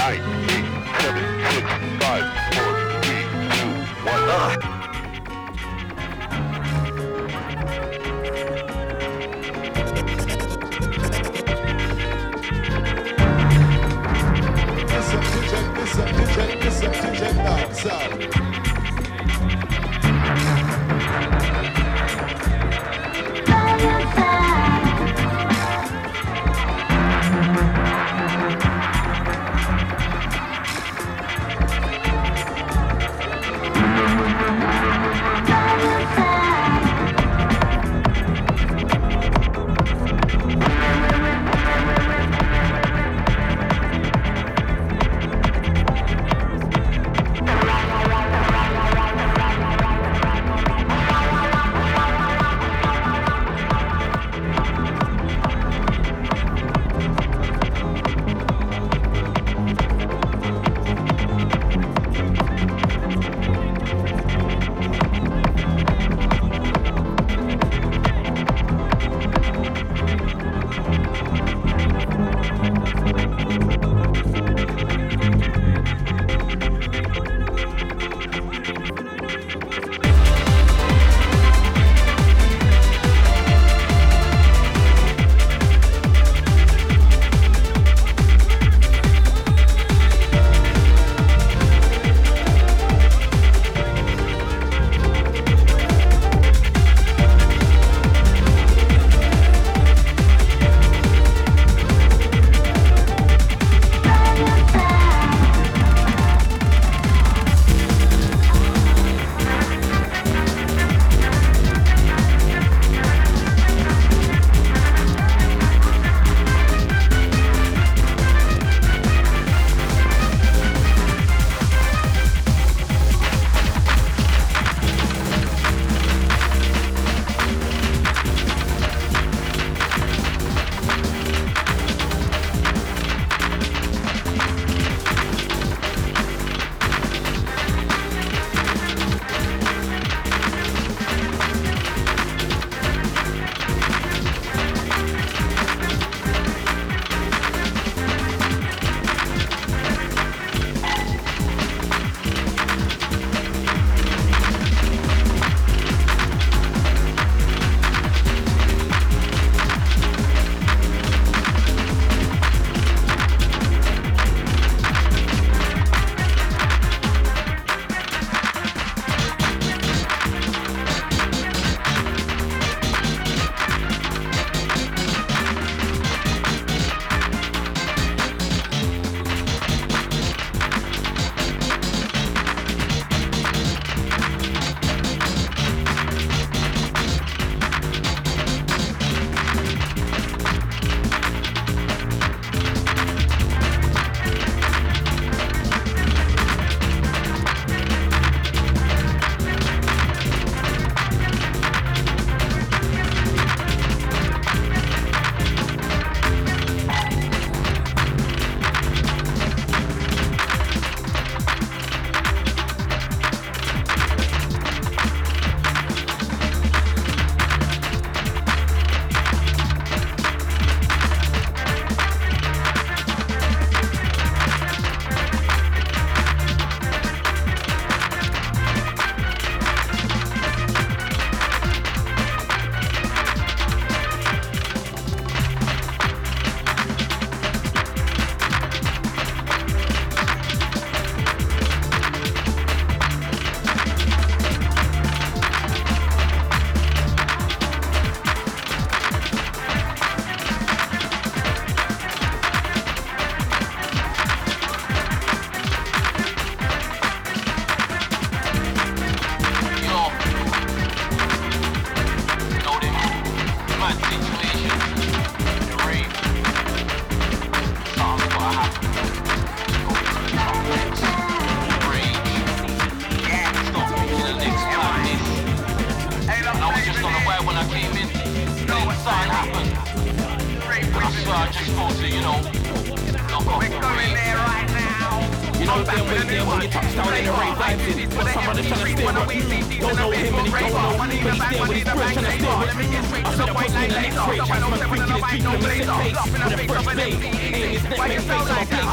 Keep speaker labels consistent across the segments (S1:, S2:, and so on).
S1: Aim his neck, make face on my face,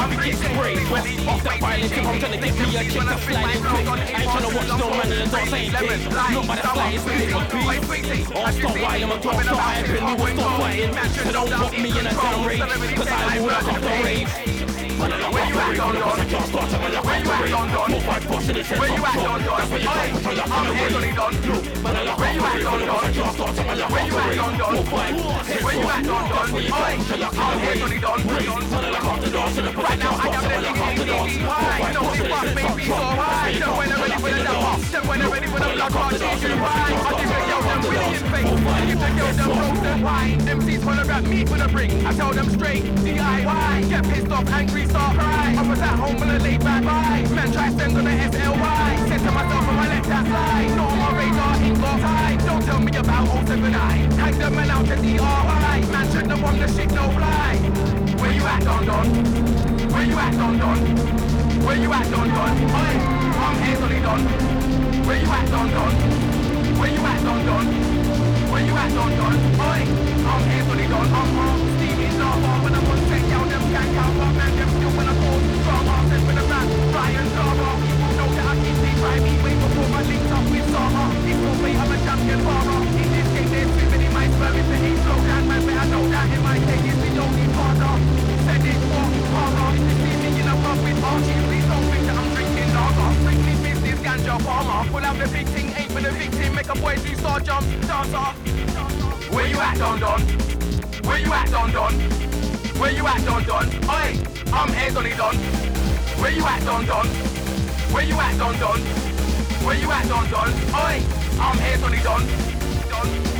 S1: to get sprayed. Off that violence, if I'm trying to get me a kick to fly in quick. I ain't trying to watch no man in the dark saying kick. Not by the slightest bit of beef. I'll stop while I'm a dog, stop hyping, we will stop fighting. So don't put me in a down rage, cause I will lock up the rage. Where you at, Don Don? Where you at, Don Don? Where you at, Don Don? I'm here, Donny Don. Where you at, Don Don? Where you at, Don Don? Where you at, Don Don? I'm here, Donny Don. Right now I am letting it why? You know what fuck made me so high. Them when they're ready for the double. Them when they're ready for the block hard season. Why? I give the girl them willy in face. I give the girl them roasted wine. Them C's wanna rap me with a ring. I tell them straight, DIY. Get pissed off, angry, start cry. I was at home when I laid back by. Man try send on the SLY. Said to myself, I let that slide. Not on my radar, ain't got time. Don't tell me about 079. Hang the man out to DRY. Man shouldn't have won the shit, no fly. Where you at, Don Don? Where you at, Don Don? Where you at, Don Don? Oi, I'm here, Donny Don. Where you at, Don Don? Where you at, Don Don? Where you at, Don Don? Oi, I'm here, Donny Don. I'm steaming lava when I'm on set. Y'all them gang out, but man, them still when I call. Drama, send with a rap. Ryan Zara, people know that I keep me by me. Way before my links up with Zara. It's no way I'm a champion farmer. In this game, there's swimming in my spur. If it ain't slow down, man, better know that in my case, it's the only partner. Said it for horror. If you see me in a pub with Archie, please don't think that I'm drinking lager. Strictly business, ganja farmer. Pull out the big thing, ain't for the victim. Make a boy do star jumps, dancer. Where you at, Don Don? Where you at, Don Don? Where you at, Don Don? Oi, I'm here, Donny Don. Where you at, Don Don? Where you at, Don Don? Where you at, Don Don? Oi, I'm here, Donny Don. Don.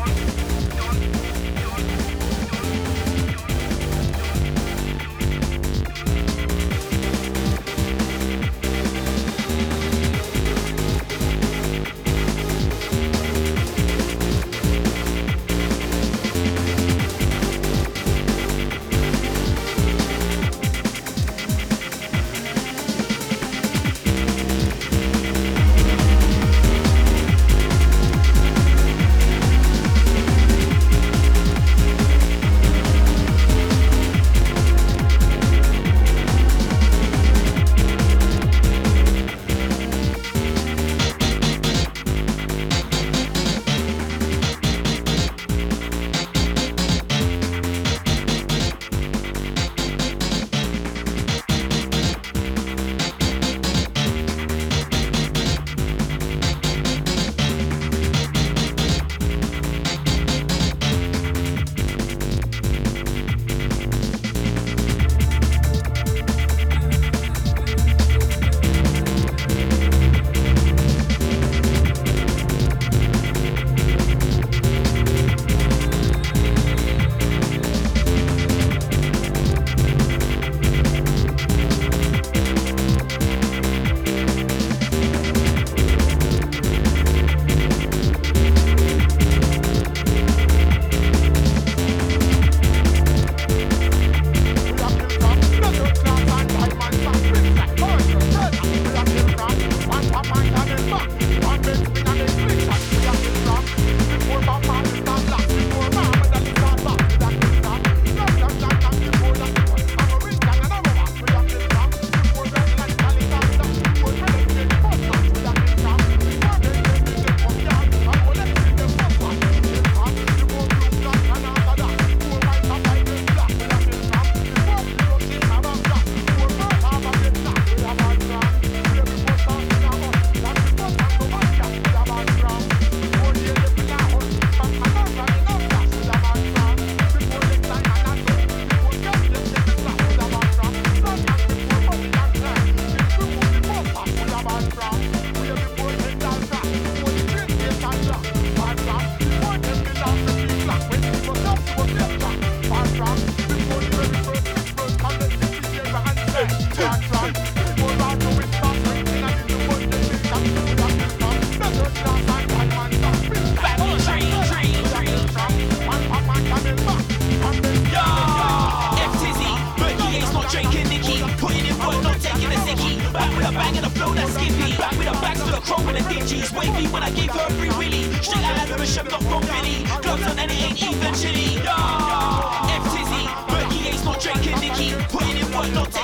S2: G's wavy when I gave her a free willy. Straight out of a shove, not from Billy. Gloves on and it ain't even chilly. F Tizzy, Berkey A's not Drake and Nicky. Putting in work, not taking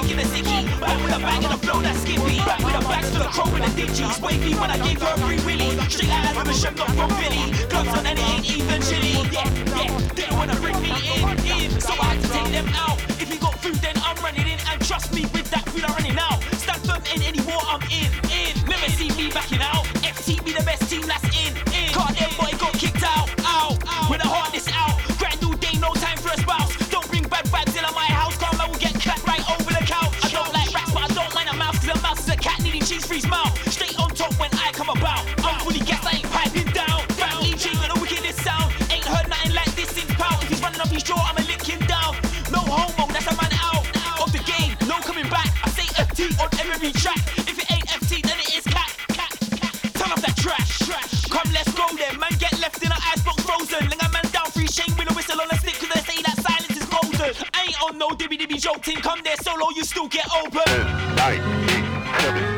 S2: rocking the sticky. Back with a bang and a flow that's skippy. Back with a bags to the crow and the digits. Wavy when I gave her a free willy. Straight out of a shell, not from Billy. Gloves on and it ain't even chilly. Yeah, they don't wanna bring me in. So I had to take them out. If you got food, then I'm running in. And trust me, with that food I'm running out. Stand firm in any war I'm in. Never see me backing out. FC be the best team that's in. Can't them boy got kicked out. With the hardest out. Grind all day, no time for a spouse. Don't bring bad vibes in my house. Come I will get clapped right over the couch. I don't like rats, but I don't mind a mouse. Cause a mouse is a cat needing cheese freeze mouth. Straight on top when I come about. I'm fully gassed, I ain't piping down. Family cheese and the wickedest sound. Ain't heard nothing like this since pout. If he's running off his jaw, I'ma lick him down. No homo, that's a man out of the game. No coming back. I say FT on every track. If it ain't FT, then it is cat. Turn off that trash. Come, let's go then. Man, get left in an icebox frozen. Ling a man down, free Shane with a whistle on a stick. Cause they say that silence is golden. I ain't on no dibby joke thing. Come there solo, you still get open.
S3: 9, 8, 7.